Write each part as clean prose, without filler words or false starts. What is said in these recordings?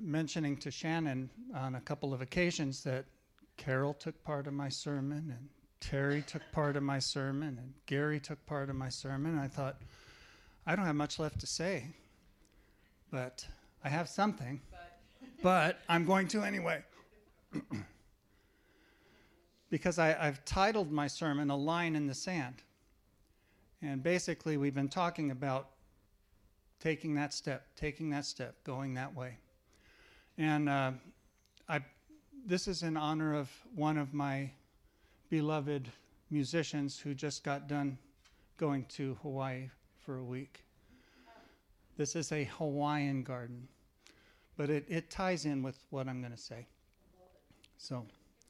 mentioning to Shannon on a couple of occasions that Carol took part of my sermon, and Terry took part of my sermon, and Gary took part of my sermon. I thought, I don't have much left to say, but I have something, but I'm going to anyway. Because I've titled my sermon, A Line in the Sand. And basically, we've been talking about taking that step, going that way. And this is in honor of one of my beloved musicians who just got done going to Hawaii for a week. This is a Hawaiian garden, but it ties in with what I'm going to say. So,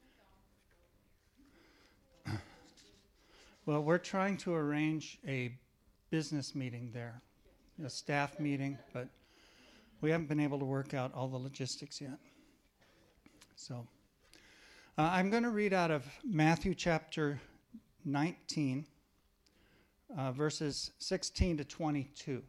well, we're trying to arrange a business meeting there, a staff meeting, but we haven't been able to work out all the logistics yet. So I'm going to read out of Matthew chapter 19, verses 16 to 22.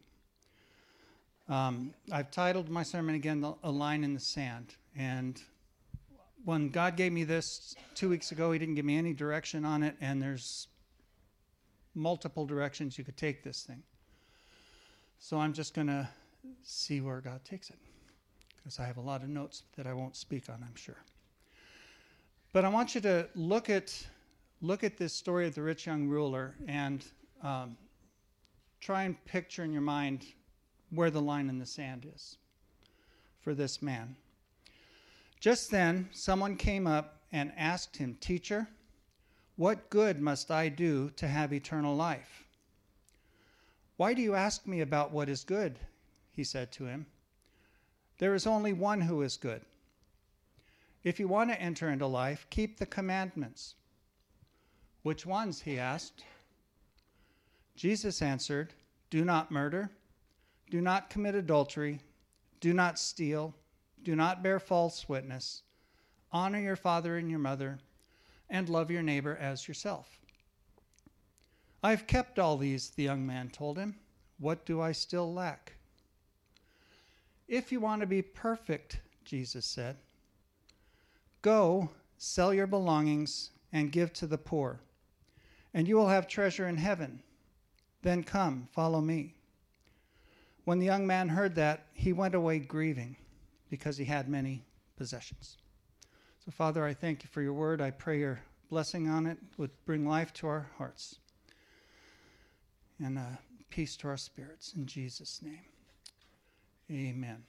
I've titled my sermon again, A Line in the Sand. And when God gave me this 2 weeks ago, he didn't give me any direction on it, and there's multiple directions you could take this thing. So I'm just going to see where God takes it, because I have a lot of notes that I won't speak on, I'm sure. But I want you to look at this story of the rich young ruler and try and picture in your mind where the line in the sand is for this man. Just then, someone came up and asked him, "Teacher, what good must I do to have eternal life?" "Why do you ask me about what is good?" he said to him. "There is only one who is good. If you want to enter into life, keep the commandments." "Which ones?" he asked. Jesus answered, "Do not murder, do not commit adultery, do not steal, do not bear false witness, honor your father and your mother, and love your neighbor as yourself." "I've kept all these," the young man told him. "What do I still lack?" "If you want to be perfect," Jesus said, "go, sell your belongings and give to the poor, and you will have treasure in heaven. Then come, follow me." When the young man heard that, he went away grieving, because he had many possessions. So, Father, I thank you for your word. I pray your blessing on it would bring life to our hearts and peace to our spirits. In Jesus' name, amen.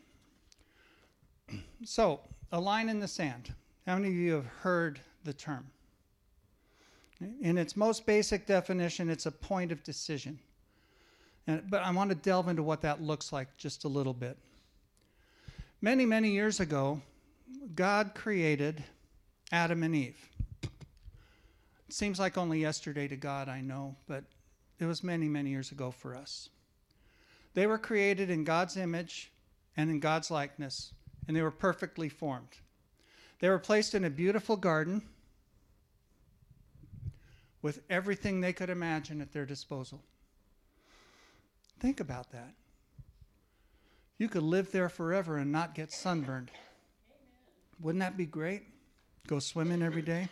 So, a line in the sand. How many of you have heard the term? In its most basic definition, it's a point of decision. But I want to delve into what that looks like just a little bit. Many, many years ago, God created Adam and Eve. It seems like only yesterday to God, I know, but it was many, many years ago for us. They were created in God's image and in God's likeness, and they were perfectly formed. They were placed in a beautiful garden with everything they could imagine at their disposal. Think about that. You could live there forever and not get sunburned. Wouldn't that be great? Go swimming every day.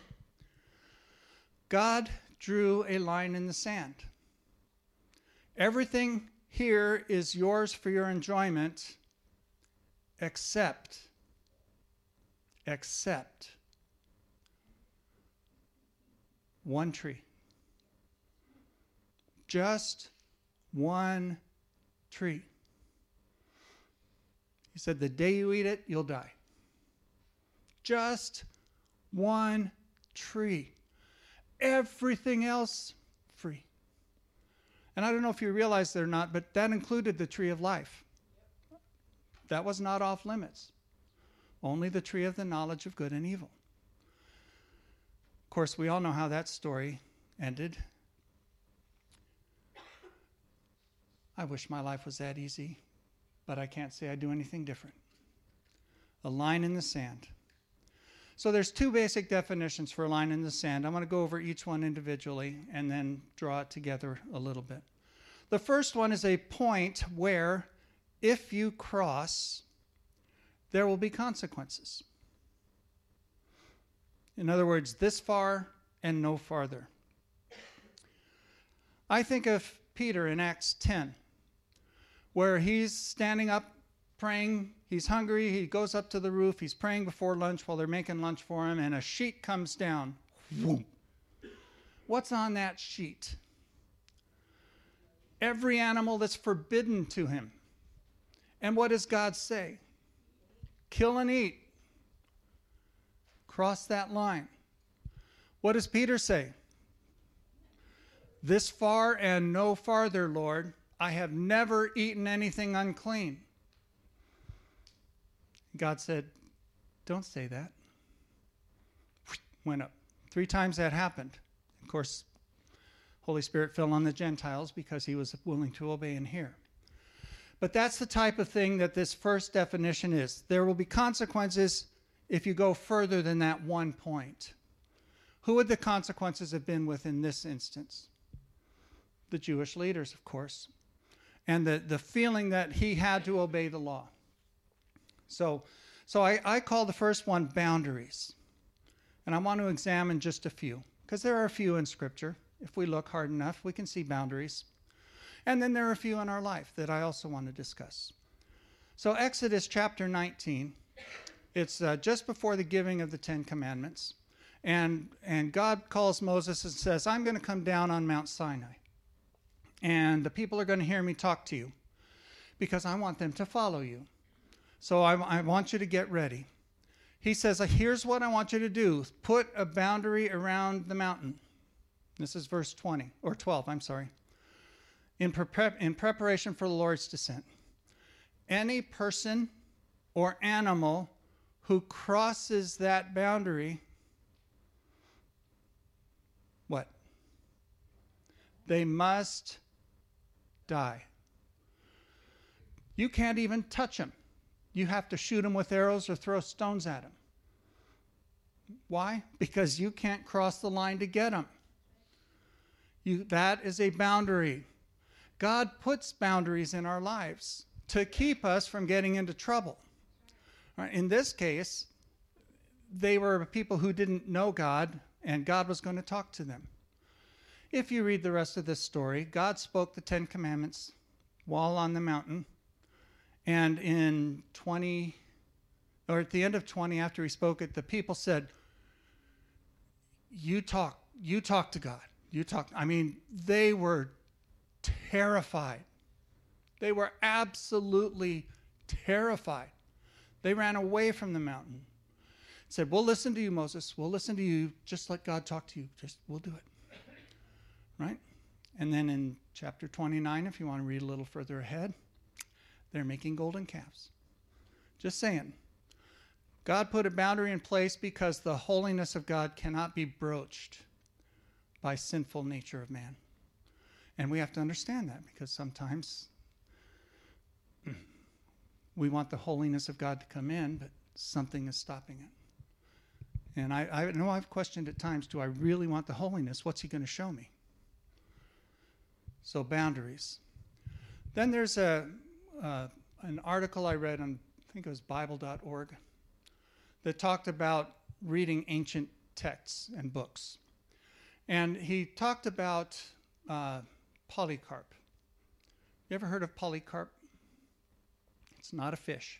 God drew a line in the sand. Everything here is yours for your enjoyment, except one tree. Just one tree. He said, the day you eat it, you'll die. Just one tree. Everything else, free. And I don't know if you realize that or not, but that included the tree of life. That was not off limits. Only the tree of the knowledge of good and evil. Of course, we all know how that story ended. I wish my life was that easy, but I can't say I do anything different. A line in the sand. So there's two basic definitions for a line in the sand. I'm going to go over each one individually and then draw it together a little bit. The first one is a point where if you cross, there will be consequences. In other words, this far and no farther. I think of Peter in Acts 10, where he's standing up praying. He's hungry. He goes up to the roof. He's praying before lunch while they're making lunch for him, and a sheet comes down. Whoom. What's on that sheet? Every animal that's forbidden to him. And what does God say? Kill and eat. Cross that line. What does Peter say? This far and no farther, Lord. I have never eaten anything unclean. God said, don't say that. Went up. 3 times that happened. Of course, Holy Spirit fell on the Gentiles because he was willing to obey and hear. But that's the type of thing that this first definition is. There will be consequences if you go further than that one point. Who would the consequences have been within this instance? The Jewish leaders, of course. And the feeling that he had to obey the law. So I call the first one boundaries. And I want to examine just a few, because there are a few in Scripture. If we look hard enough, we can see boundaries. And then there are a few in our life that I also want to discuss. So Exodus chapter 19, it's just before the giving of the 10 Commandments. And God calls Moses and says, I'm going to come down on Mount Sinai. And the people are going to hear me talk to you because I want them to follow you. So I want you to get ready. He says, here's what I want you to do. Put a boundary around the mountain. This is verse 20, or 12, I'm sorry. In preparation for the Lord's descent. Any person or animal who crosses that boundary, what? They must die. You can't even touch them. You have to shoot them with arrows or throw stones at them. Why? Because you can't cross the line to get them. That is a boundary. God puts boundaries in our lives to keep us from getting into trouble. In this case, they were people who didn't know God, and God was going to talk to them. If you read the rest of this story, God spoke the 10 Commandments while on the mountain. And in 20, or at the end of 20, after he spoke it, the people said, you talk to God. They were terrified. They were absolutely terrified. They ran away from the mountain. Said, we'll listen to you, Moses. We'll listen to you. Just let God talk to you. We'll do it. Right? And then in chapter 29, if you want to read a little further ahead, they're making golden calves. Just saying. God put a boundary in place because the holiness of God cannot be broached by sinful nature of man. And we have to understand that because sometimes we want the holiness of God to come in, but something is stopping it. And I know I've questioned at times, do I really want the holiness? What's he going to show me? So boundaries. Then there's an article I read on, I think it was Bible.org, that talked about reading ancient texts and books. And he talked about Polycarp. You ever heard of Polycarp? It's not a fish.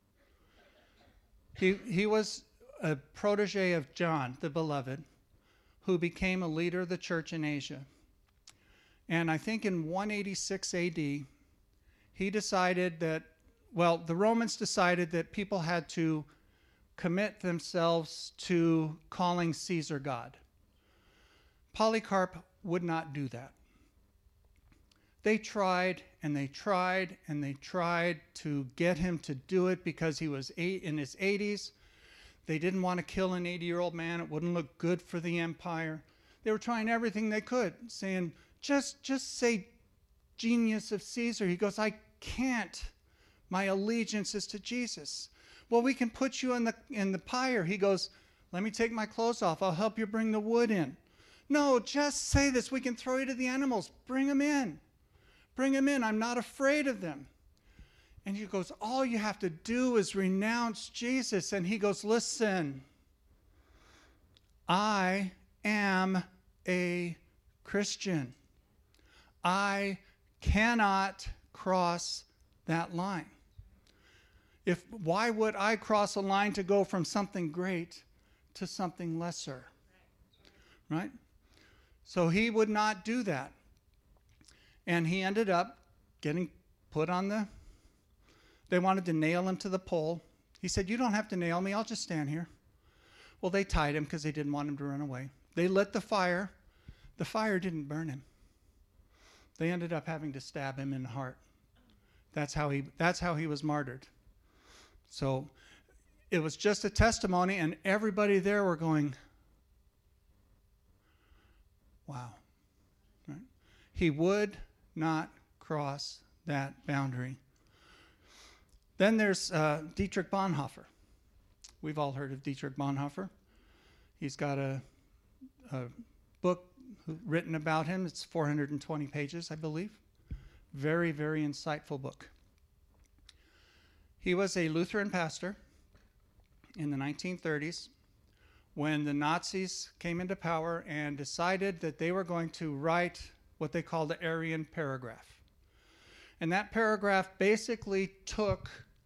He was a protege of John, the Beloved, who became a leader of the church in Asia. And I think in 186 AD, he decided that, the Romans decided that people had to commit themselves to calling Caesar God. Polycarp would not do that. They tried and they tried and they tried to get him to do it because he was in his 80s. They didn't want to kill an 80-year-old man. It wouldn't look good for the empire. They were trying everything they could, saying, just say genius of Caesar. He goes, I can't. My allegiance is to Jesus. Well, we can put you in the pyre. He goes, let me take my clothes off. I'll help you bring the wood in. No, just say this. We can throw you to the animals. Bring them in. Bring them in. I'm not afraid of them. And he goes, all you have to do is renounce Jesus. And he goes, listen, I am a Christian. I cannot cross that line. Why would I cross a line to go from something great to something lesser? Right? So he would not do that. And he ended up getting put on they wanted to nail him to the pole. He said, you don't have to nail me, I'll just stand here. Well, they tied him because they didn't want him to run away. They lit the fire. The fire didn't burn him. They ended up having to stab him in the heart. That's how he was martyred. So it was just a testimony, and everybody there were going, wow. Right? He would not cross that boundary. Then there's Dietrich Bonhoeffer. We've all heard of Dietrich Bonhoeffer. He's got a book written about him. It's 420 pages, I believe. Very, very insightful book. He was a Lutheran pastor in the 1930s when the Nazis came into power and decided that they were going to write what they called the Aryan paragraph. And that paragraph basically took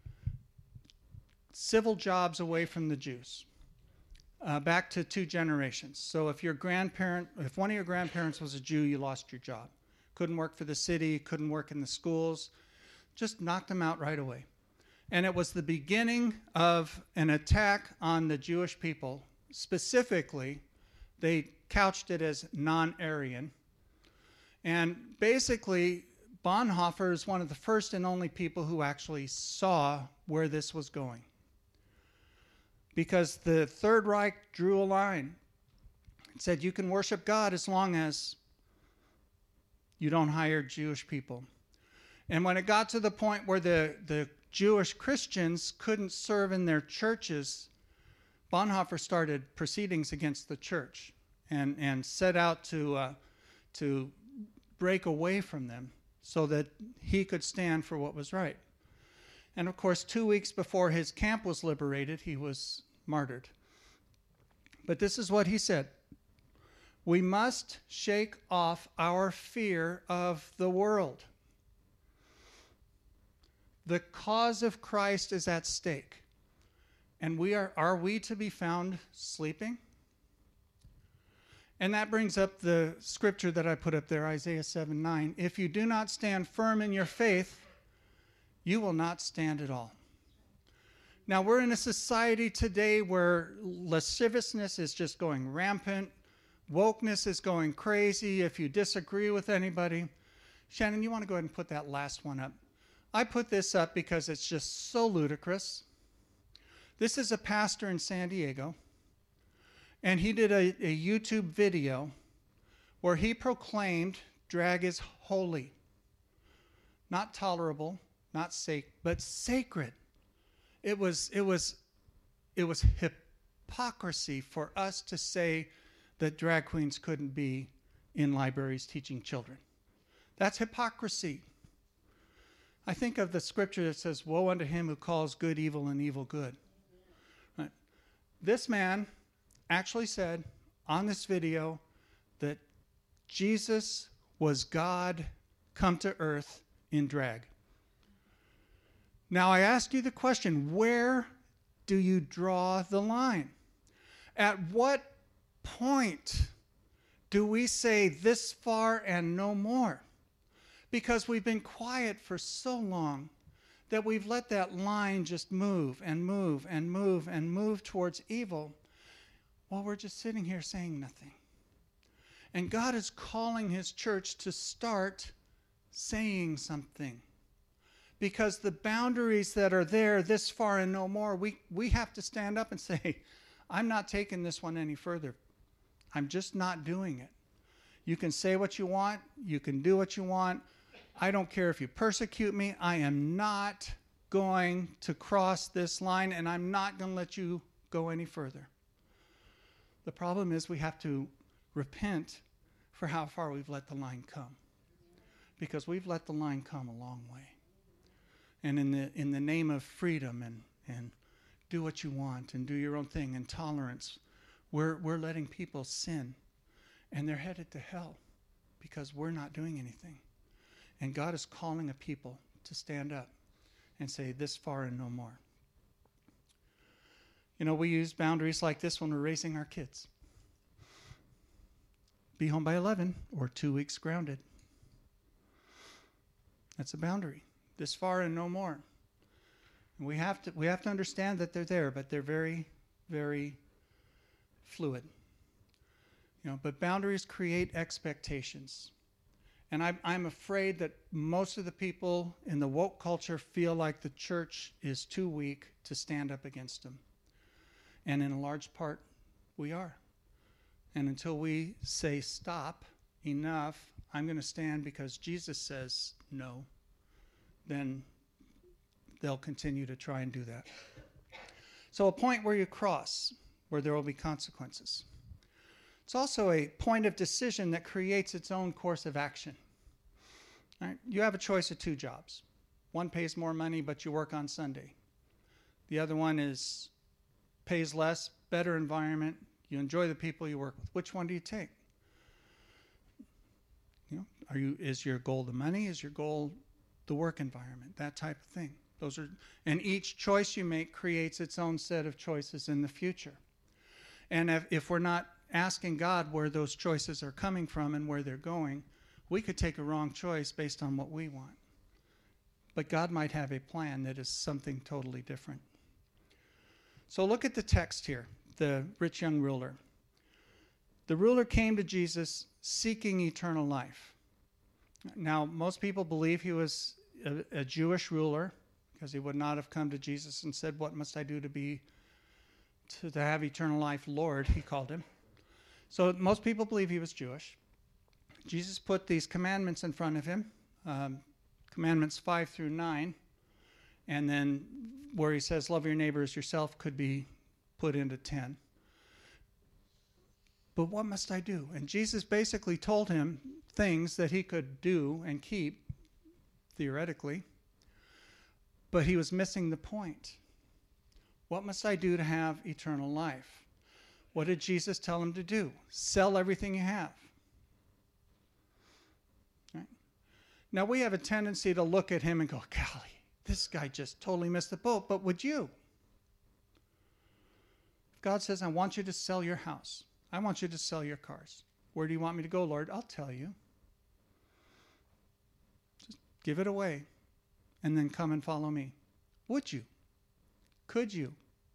civil jobs away from the Jews, back to 2 generations. So if one of your grandparents was a Jew, you lost your job. Couldn't work for the city, couldn't work in the schools, just knocked them out right away. And it was the beginning of an attack on the Jewish people. Specifically, they couched it as non-Aryan. And basically, Bonhoeffer is one of the first and only people who actually saw where this was going. Because the Third Reich drew a line. It said you can worship God as long as you don't hire Jewish people. And when it got to the point where the Jewish Christians couldn't serve in their churches, Bonhoeffer started proceedings against the church and set out to break away from them so that he could stand for what was right. And of course, 2 weeks before his camp was liberated, he was martyred. But this is what he said: we must shake off our fear of the world. The cause of Christ is at stake. And are we to be found sleeping? And that brings up the scripture that I put up there, Isaiah 7:9. If you do not stand firm in your faith, you will not stand at all. Now, we're in a society today where lasciviousness is just going rampant. Wokeness is going crazy. If you disagree with anybody. Shannon, you want to go ahead and put that last one up? I put this up because it's just so ludicrous. This is a pastor in San Diego, and he did a YouTube video where he proclaimed drag is holy, not tolerable, not safe, but sacred. It was hypocrisy for us to say that drag queens couldn't be in libraries teaching children. That's hypocrisy. I think of the scripture that says, woe unto him who calls good evil and evil good. Right? This man actually said on this video that Jesus was God come to earth in drag. Now I ask you the question, where do you draw the line? At what point do we say this far and no more? Because we've been quiet for so long that we've let that line just move and move and move and move towards evil while we're just sitting here saying nothing. And God is calling his church to start saying something. Because the boundaries that are there this far and no more, we have to stand up and say, I'm not taking this one any further. I'm just not doing it. You can say what you want. You can do what you want. I don't care if you persecute me. I am not going to cross this line, and I'm not going to let you go any further. The problem is we have to repent for how far we've let the line come. Because we've let the line come a long way. and in the name of freedom and do what you want and do your own thing and tolerance, we're letting people sin, and they're headed to hell because we're not doing anything. And God is calling a people to stand up and say, this far and no more. You know, we use boundaries like this when we're raising our kids. Be home by 11 or 2 weeks grounded. That's a boundary. This far and no more. And we have to understand that they're there, but they're very, very fluid. You know, but boundaries create expectations. And I'm afraid that most of the people in the woke culture feel like the church is too weak to stand up against them. And in a large part, we are. And until we say, stop, enough, I'm going to stand because Jesus says no, then they'll continue to try and do that. So a point where you cross, where there will be consequences. It's also a point of decision that creates its own course of action. All right? You have a choice of 2 jobs. One pays more money, but you work on Sunday. The other one pays less, better environment. You enjoy the people you work with. Which one do you take? You know, is your goal the money? Is your goal the work environment? That type of thing. And each choice you make creates its own set of choices in the future. And if we're not asking God where those choices are coming from and where they're going, we could take a wrong choice based on what we want. But God might have a plan that is something totally different. So look at the text here, the rich young ruler. The ruler came to Jesus seeking eternal life. Now, most people believe he was a Jewish ruler because he would not have come to Jesus and said, what must I do to have eternal life? Lord, he called him. So most people believe he was Jewish. Jesus put these commandments in front of him, commandments 5 through 9, and then where he says, love your neighbor as yourself could be put into 10. But what must I do? And Jesus basically told him things that he could do and keep, theoretically, but he was missing the point. What must I do to have eternal life? What did Jesus tell him to do? Sell everything you have. Right? Now, we have a tendency to look at him and go, golly, this guy just totally missed the boat. But would you? God says, I want you to sell your house. I want you to sell your cars. Where do you want me to go, Lord? I'll tell you. Just give it away and then come and follow me. Would you? Could you?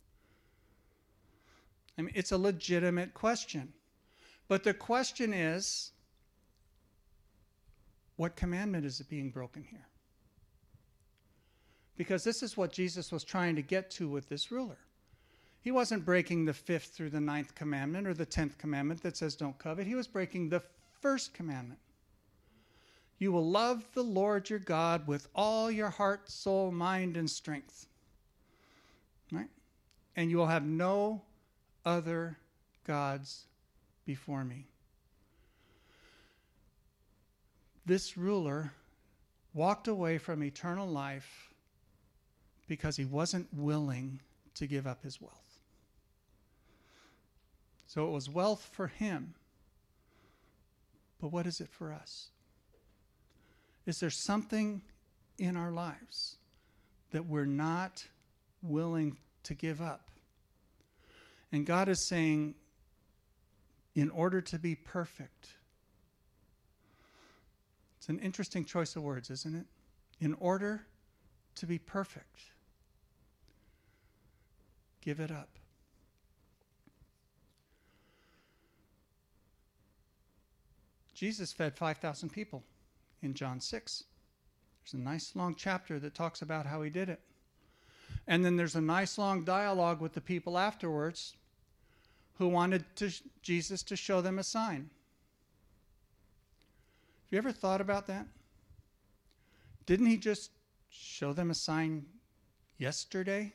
I mean, it's a legitimate question. But the question is, what commandment is being broken here? Because this is what Jesus was trying to get to with this ruler. He wasn't breaking the 5th through the 9th commandment or the 10th commandment that says don't covet. He was breaking the 1st commandment. You will love the Lord your God with all your heart, soul, mind, and strength. Right? And you will have no other gods before me. This ruler walked away from eternal life because he wasn't willing to give up his wealth. So it was wealth for him. But what is it for us? Is there something in our lives that we're not willing to give up? And God is saying, in order to be perfect, it's an interesting choice of words, isn't it? In order to be perfect, give it up. Jesus fed 5,000 people in John 6. There's a nice long chapter that talks about how he did it. And then there's a nice long dialogue with the people afterwards who wanted Jesus to show them a sign. Have you ever thought about that? Didn't he just show them a sign yesterday?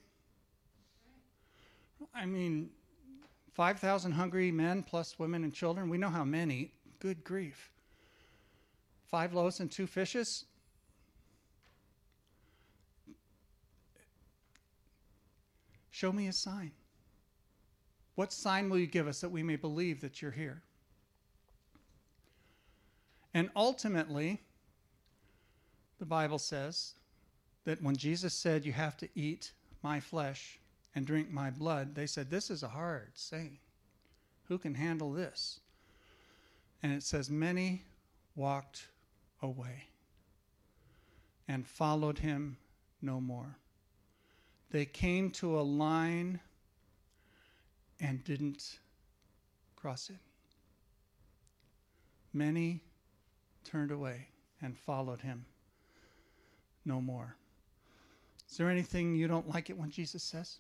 I mean, 5,000 hungry men plus women and children. We know how many. Good grief. 5 loaves and 2 fishes. Show me a sign. What sign will you give us that we may believe that you're here? And ultimately, the Bible says that when Jesus said, you have to eat my flesh and drink my blood, they said, this is a hard saying. Who can handle this? And it says, many walked away and followed him no more. They came to a line and didn't cross it. Many turned away and followed him no more. Is there anything you don't like it when Jesus says?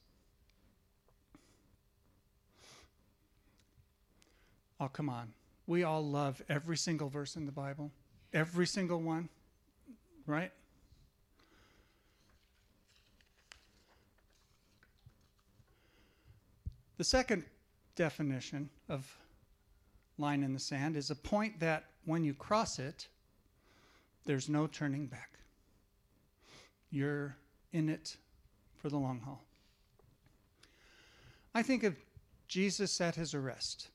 Oh, come on. We all love every single verse in the Bible. Every single one. Right? The second definition of line in the sand is a point that when you cross it, there's no turning back. You're in it for the long haul. I think of Jesus at his arrest.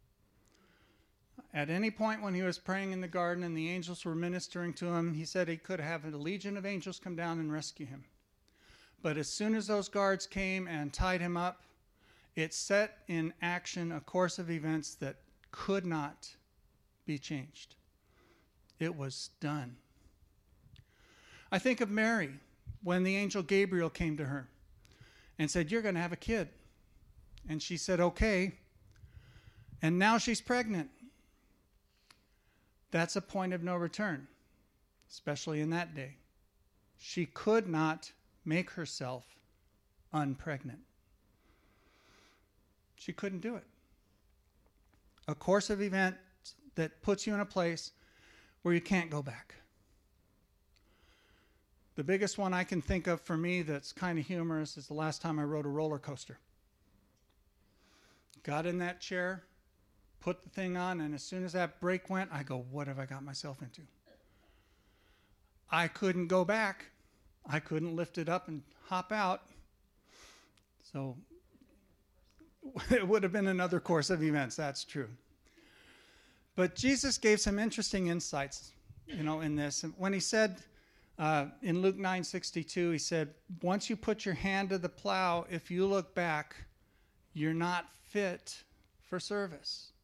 At any point when he was praying in the garden and the angels were ministering to him, he said he could have a legion of angels come down and rescue him. But as soon as those guards came and tied him up, it set in action a course of events that could not be changed. It was done. I think of Mary when the angel Gabriel came to her and said, you're going to have a kid. And she said, okay. And now she's pregnant. That's a point of no return, especially in that day. She could not make herself unpregnant. She couldn't do it. A course of events that puts you in a place where you can't go back. The biggest one I can think of for me that's kind of humorous is the last time I rode a roller coaster. Got in that chair, put the thing on, and as soon as that brake went, I go, what have I got myself into? I couldn't go back. I couldn't lift it up and hop out. So it would have been another course of events, that's true. But Jesus gave some interesting insights, in this. And when he said, in Luke 9:62, he said, once you put your hand to the plow, if you look back, you're not fit for service.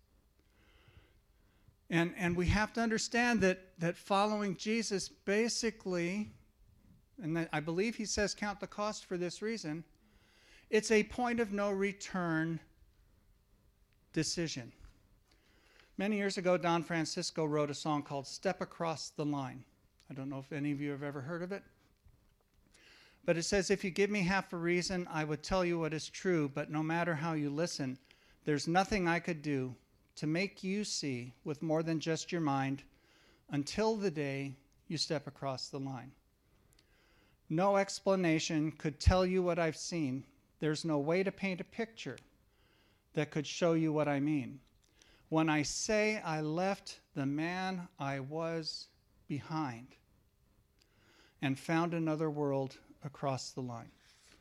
And we have to understand that following Jesus basically, and I believe he says count the cost for this reason, it's a point of no return decision. Many years ago, Don Francisco wrote a song called Step Across the Line. I don't know if any of you have ever heard of it. But it says, if you give me half a reason, I would tell you what is true, but no matter how you listen, there's nothing I could do to make you see with more than just your mind until the day you step across the line. No explanation could tell you what I've seen. There's no way to paint a picture that could show you what I mean. When I say I left the man I was behind and found another world across the line.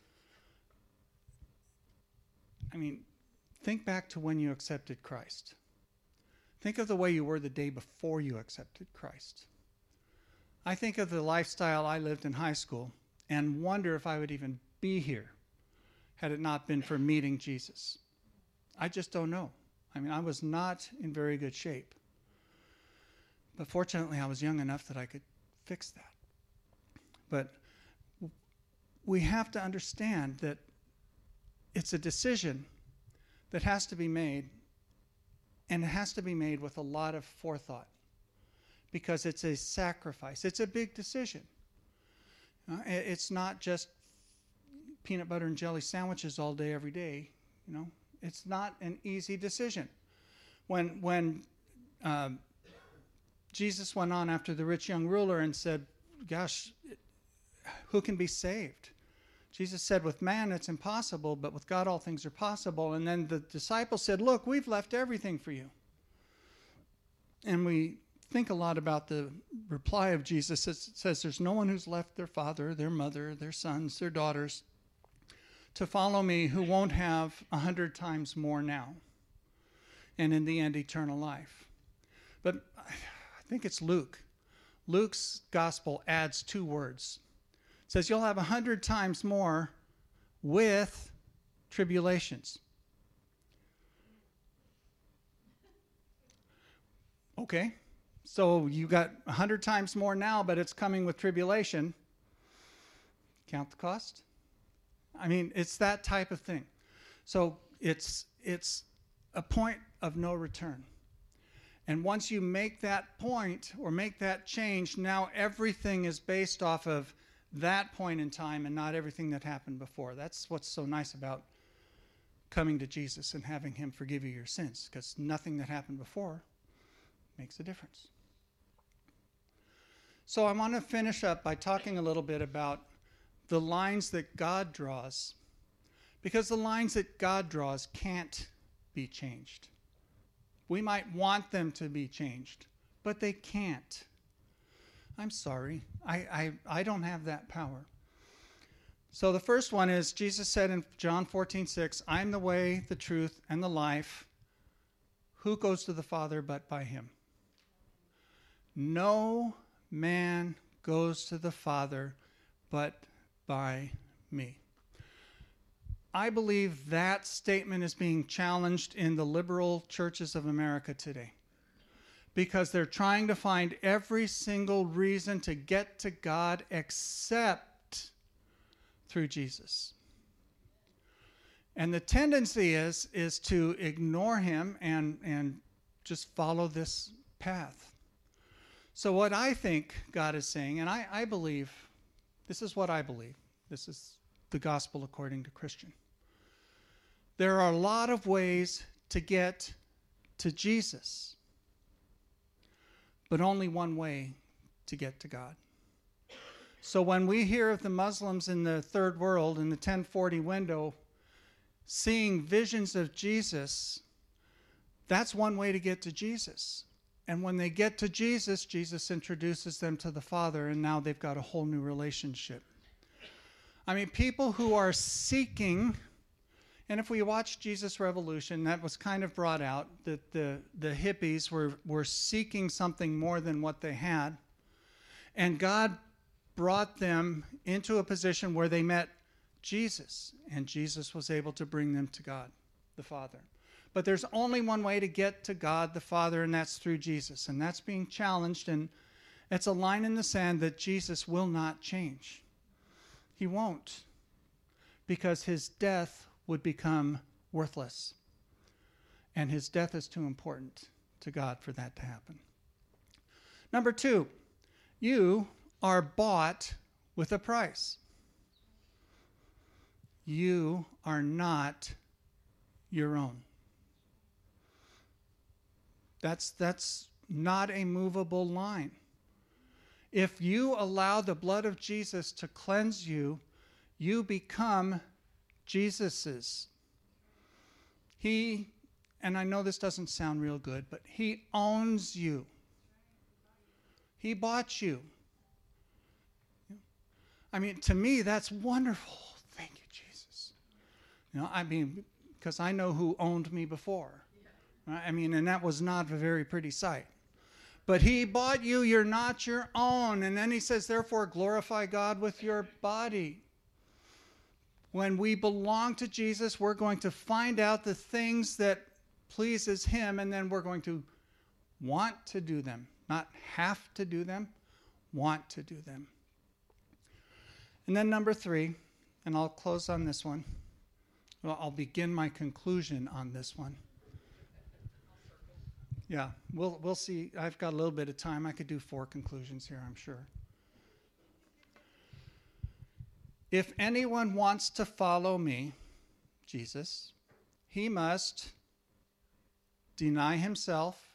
I mean, think back to when you accepted Christ. Think of the way you were the day before you accepted Christ. I think of the lifestyle I lived in high school and wonder if I would even be here had it not been for meeting Jesus. I just don't know. I mean, I was not in very good shape. But fortunately, I was young enough that I could fix that. But we have to understand that it's a decision that has to be made, and it has to be made with a lot of forethought because it's a sacrifice. It's a big decision. It's not just peanut butter and jelly sandwiches all day, every day. It's not an easy decision. When Jesus went on after the rich young ruler and said, gosh, who can be saved? Jesus said, with man it's impossible, but with God all things are possible. And then the disciples said, look, we've left everything for you. And we think a lot about the reply of Jesus. It says there's no one who's left their father, their mother, their sons, their daughters to follow me who won't have 100 times more now, and in the end, eternal life. But I think it's Luke. Luke's gospel adds 2 words. It says you'll have 100 times more with tribulations. Okay, so you got 100 times more now, but it's coming with tribulation. Count the cost. I mean, it's that type of thing. So it's a point of no return. And once you make that point or make that change, now everything is based off of that point in time and not everything that happened before. That's what's so nice about coming to Jesus and having him forgive you your sins, because nothing that happened before makes a difference. So I want to finish up by talking a little bit about the lines that God draws, because the lines that God draws can't be changed. We might want them to be changed, but they can't. I'm sorry. I don't have that power. So the first one is, Jesus said in John 14:6, I am the way, the truth, and the life. Who goes to the Father but by him? No man goes to the Father but by me. I believe that statement is being challenged in the liberal churches of America today, because they're trying to find every single reason to get to God except through Jesus. And the tendency is to ignore him and just follow this path. So what I think God is saying, and I believe, this is what I believe. This is the gospel according to Christian. There are a lot of ways to get to Jesus, but only one way to get to God. So when we hear of the Muslims in the third world, in the 1040 window, seeing visions of Jesus, that's one way to get to Jesus. And when they get to Jesus, Jesus introduces them to the Father, and now they've got a whole new relationship. I mean, people who are seeking, and if we watch Jesus Revolution, that was kind of brought out, that the hippies were seeking something more than what they had. And God brought them into a position where they met Jesus, and Jesus was able to bring them to God, the Father. But there's only one way to get to God, the Father, and that's through Jesus. And that's being challenged, and it's a line in the sand that Jesus will not change. He won't, because his death would become worthless. And his death is too important to God for that to happen. Number 2, you are bought with a price. You are not your own. That's not a movable line. If you allow the blood of Jesus to cleanse you, you become Jesus's. He, and I know this doesn't sound real good, but he owns you. He bought you. I mean, to me, that's wonderful. Thank you, Jesus. You know, I mean, because I know who owned me before. Right? I mean, and that was not a very pretty sight. But he bought you, you're not your own. And then he says, therefore, glorify God with your body. When we belong to Jesus, we're going to find out the things that pleases him, and then we're going to want to do them. Not have to do them, want to do them. And then number 3, and I'll close on this one. Well, I'll begin my conclusion on this one. Yeah, we'll see. I've got a little bit of time. I could do 4 conclusions here, I'm sure. If anyone wants to follow me, Jesus, he must deny himself,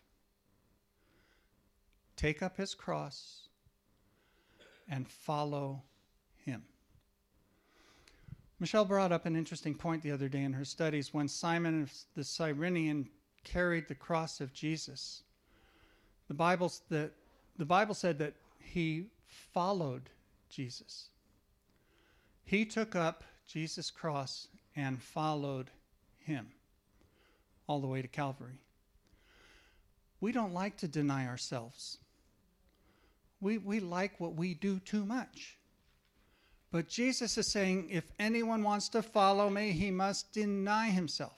take up his cross, and follow him. Michelle brought up an interesting point the other day in her studies when Simon the Cyrenian carried the cross of Jesus. The Bible said that he followed Jesus. He took up Jesus' cross and followed him all the way to Calvary. We don't like to deny ourselves. We like what we do too much. But Jesus is saying, if anyone wants to follow me, he must deny himself.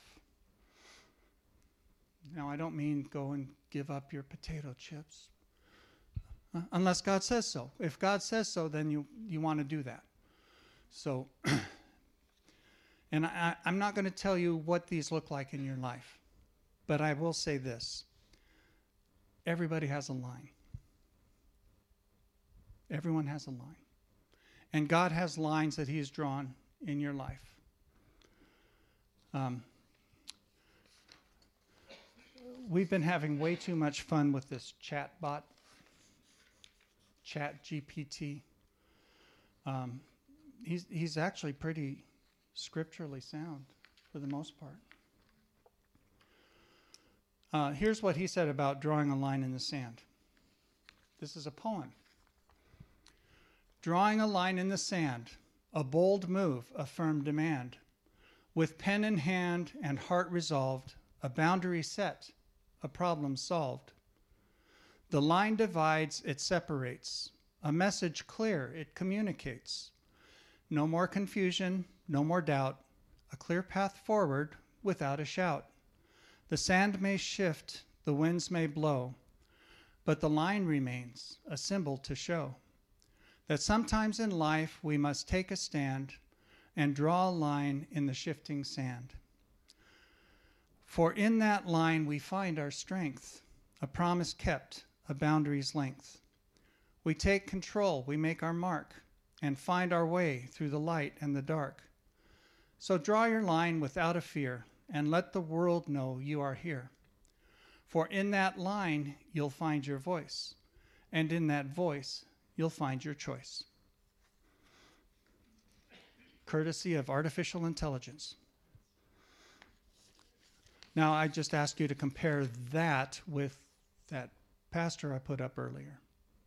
Now, I don't mean go and give up your potato chips. Unless God says so. If God says so, then you want to do that. So, and I'm not going to tell you what these look like in your life. But I will say this. Everybody has a line. Everyone has a line. And God has lines that he's drawn in your life. We've been having way too much fun with this chat bot, Chat GPT. He's actually pretty scripturally sound for the most part. Here's what he said about drawing a line in the sand. This is a poem. Drawing a line in the sand, a bold move, a firm demand. With pen in hand and heart resolved, a boundary set, a problem solved. The line divides, it separates. A message clear, it communicates. No more confusion, no more doubt. A clear path forward without a shout. The sand may shift, the winds may blow, but the line remains, a symbol to show that sometimes in life we must take a stand and draw a line in the shifting sand. For in that line we find our strength, a promise kept, a boundary's length. We take control, we make our mark, and find our way through the light and the dark. So draw your line without a fear, and let the world know you are here. For in that line you'll find your voice, and in that voice you'll find your choice. Courtesy of artificial intelligence. Now, I just ask you to compare that with that pastor I put up earlier.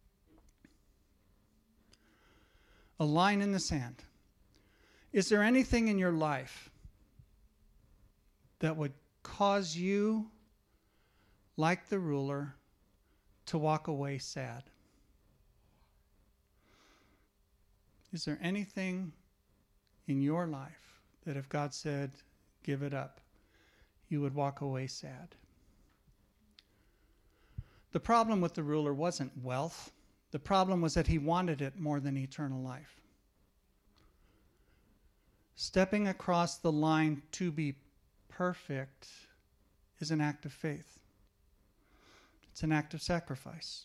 A line in the sand. Is there anything in your life that would cause you, like the ruler, to walk away sad? Is there anything in your life that if God said, give it up, you would walk away sad? The problem with the ruler wasn't wealth. The problem was that he wanted it more than eternal life. Stepping across the line to be perfect is an act of faith. It's an act of sacrifice.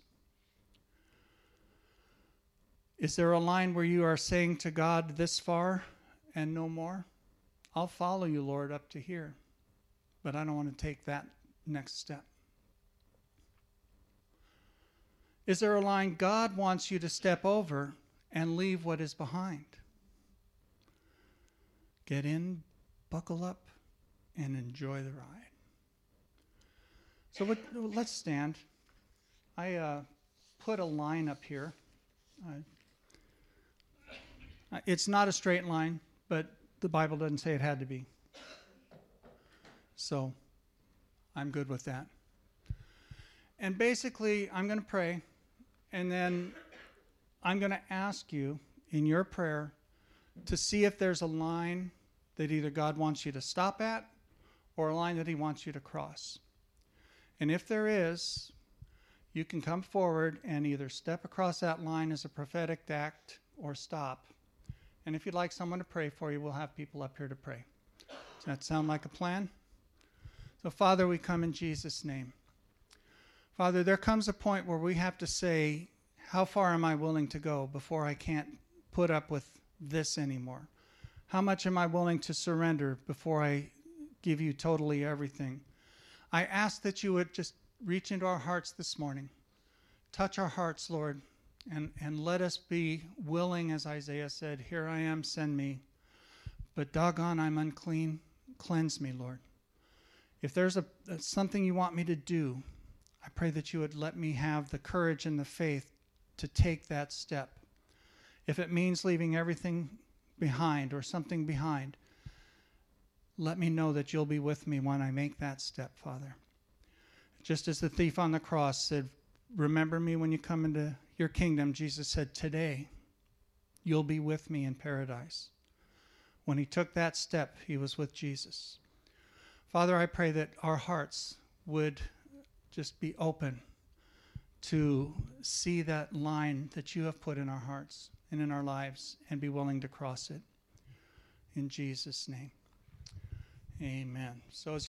Is there a line where you are saying to God, this far and no more? I'll follow you, Lord, up to here, but I don't want to take that next step. Is there a line God wants you to step over and leave what is behind? Get in, buckle up, and enjoy the ride. So let's stand. I put a line up here. It's not a straight line, but the Bible doesn't say it had to be. So I'm good with that. And basically, I'm going to pray, and then I'm going to ask you in your prayer to see if there's a line that either God wants you to stop at or a line that he wants you to cross. And if there is, you can come forward and either step across that line as a prophetic act or stop. And if you'd like someone to pray for you, we'll have people up here to pray. Does that sound like a plan? So, Father, we come in Jesus' name. Father, there comes a point where we have to say, how far am I willing to go before I can't put up with this anymore? How much am I willing to surrender before I give you totally everything? I ask that you would just reach into our hearts this morning. Touch our hearts, Lord, and let us be willing, as Isaiah said, here I am, send me. But doggone, I'm unclean. Cleanse me, Lord. If there's something you want me to do, I pray that you would let me have the courage and the faith to take that step. If it means leaving everything behind or something behind, let me know that you'll be with me when I make that step, Father. Just as the thief on the cross said, remember me when you come into your kingdom, Jesus said, today you'll be with me in paradise. When he took that step, he was with Jesus. Father, I pray that our hearts would just be open to see that line that you have put in our hearts and in our lives and be willing to cross it. In Jesus' name, amen. So as